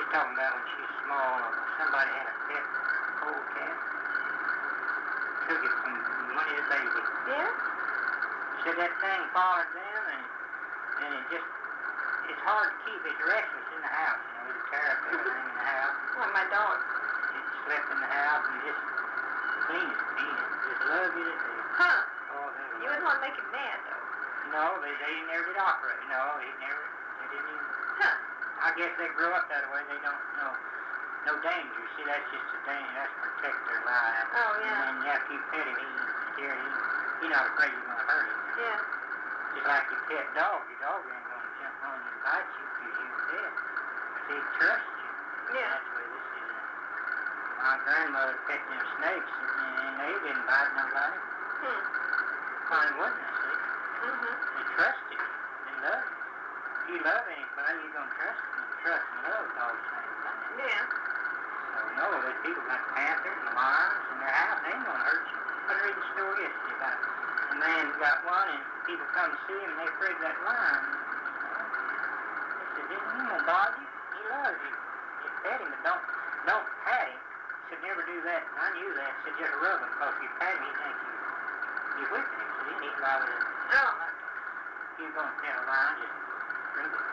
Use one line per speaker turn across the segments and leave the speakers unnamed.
She's talking about when she's small, somebody had a pet polecat. Took it from when it was a baby.
Yeah?
Said that thing followed them, and it just, it's hard to keep. It's restless in the house, you know, with the tear up everything in the house.
Like my dog.
It slept in the house, and you just clean it, just love it.
Huh.
Oh,
You wouldn't want to make him mad, though.
No, they never did operate. No, they didn't even.
Huh.
I guess they grow up that way. They don't know no danger. See, that's just a danger. That's to protect their lives.
Oh, yeah.
And after you pet him, he's not afraid you're going to hurt him.
Yeah.
Just like your pet dog. Your dog ain't going to jump on you and bite you because you're a pet. See, he trusts you.
Yeah.
That's the way this is. My grandmother pet them snakes, and they didn't bite nobody. Why wouldn't they, see? They trust you. They love you. If you love anybody, you're going to trust them. Trust and love is all the same thing.
Yeah.
So, no, there's people got panthers and lions in their house. They ain't going to hurt you. I read the story yesterday about a man got one, and people come to see him, and they're afraid of that lion. They said, he ain't going to bother you. He loves you. You pet him, but don't pat him. He said, never do that. And I knew that. He said, just rub him, because if you pat him, he thinks you're whipping him. So he needs to rather than, if you're going to pet a lion, just bring it.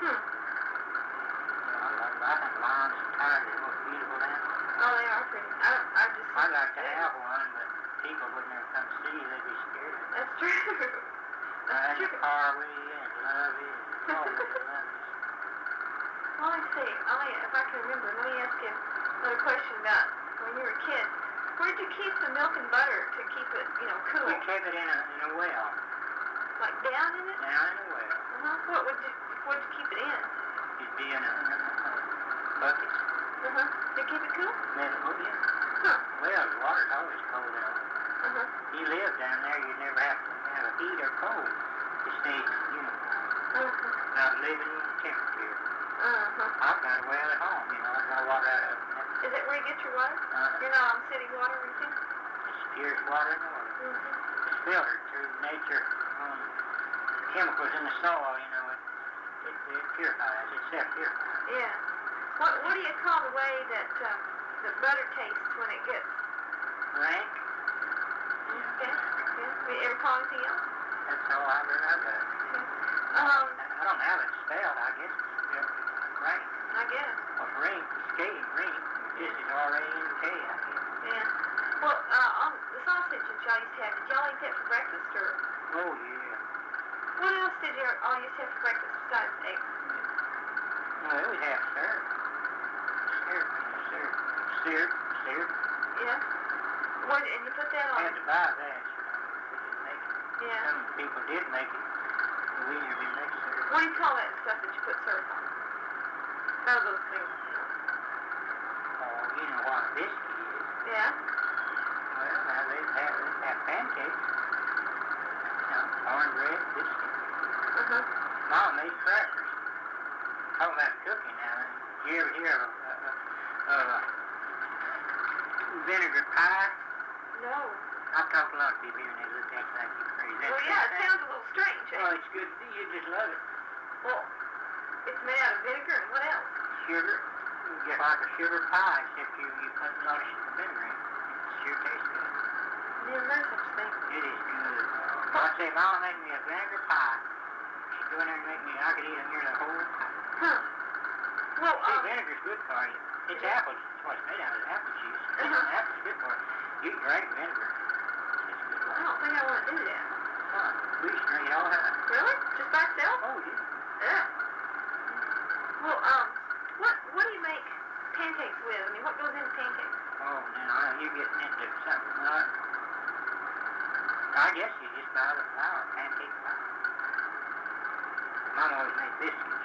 I think lions and tigers are the most beautiful animals.
Oh, they are pretty.
I'd like to have one, but people would never come see you. They'd be scared.
That's true.
That's true. Car with you and love you. All of you love you.
Well, let's see. If I can remember, let me ask you another question about when you were a kid. Where'd you keep the milk and butter to keep it, cool?
We kept it in a well.
Like down in it?
Down in a well.
What'd you keep it in?
It'd be in a bucket.
To keep it cool?
Oh, yeah.
Huh.
Well, the water's always cold out. You live down there, you never have to have a heat or cold. It stays uniform. Not living temperature. I've got a well at home, I draw water out of it.
Is that where you get your water? You're not on city water or anything?
It's the purest water in the world. It's filtered through nature. Chemicals in the soil, it purifies. It self-purifies.
Yeah. What do you call the way that the butter tastes when it gets
rank?
Okay. Yeah. You ever call anything else?
That's all I've ever heard of. I don't have it spelled. I guess it's rank.
I guess.
Well, rank, skating, rank. This is R-A-N-K, I guess.
Yeah. Well, on the sausage that y'all used to have, did y'all eat that for breakfast or?
Oh, yeah.
What else did you all used to have for breakfast besides eggs?
Well, we have syrup. Syrup.
Yeah. What, and you put that on?
I had to buy that, we didn't make it.
Yeah.
Some people did make it, but we never did make syrup.
What do you call that stuff that you put syrup on? None of those things.
Oh, you know what a biscuit is.
Yeah.
Well, now they have pancakes. Cornbread, biscuit. Mom made crackers. Talking about cooking now. Did you ever hear of vinegar pie?
No.
I've talked to a lot of people here and they look at you like you're crazy.
Well, yeah, it sounds a little strange.
Well, it's good. You just love it.
Well, it's made out of vinegar and what else?
Sugar. Just like a sugar pie, except you put a lot of vinegar in it. It sure tastes good.
Never heard such a thing.
It is good. I say, Mama, make me a vinegar pie. She'd go in there and make me, I could eat them here the whole time.
Well,
see, vinegar's good for you. It's apples. That's what it's made out of, apple juice. Apple's good for you. You can drink vinegar. It's good for you.
I don't think I want to do that.
We used to drink it all the time.
Really? Just by itself?
Oh, yeah.
Yeah. Well, what do you make pancakes with? I mean, what goes into pancakes?
Oh, now you're getting into something. I guess you just buy the flour, pancake flour. Mom always made biscuits.